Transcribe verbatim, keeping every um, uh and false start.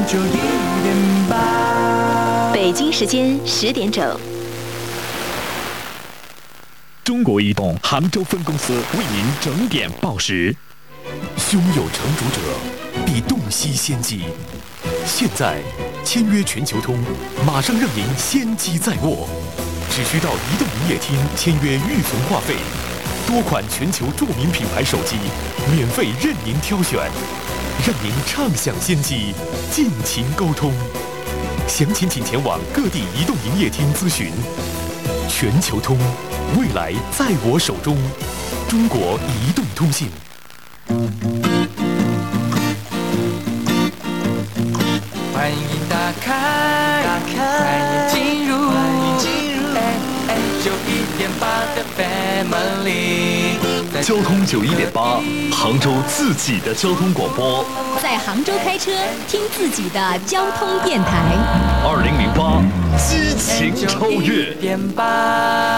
九一点八。 北京时间十点整。 中国移动杭州分公司为您整点报时。 胸有成竹者，必洞悉先机。现在签约全球通，马上让您先机在握。只需到移动营业厅签约预存话费，多款全球著名品牌手机免费任您挑选，让您畅享先机，尽情沟通。详情请前往各地移动营业厅咨询。全球通，未来在我手中。中国移动通信。 欢迎打开，打开，欢迎进入，欢迎进入，哎哎，九一点八的 Family。 交通九一点八，杭州自己的交通广播。 在杭州开车，听自己的交通电台。 二零零八，激情超越。 点八。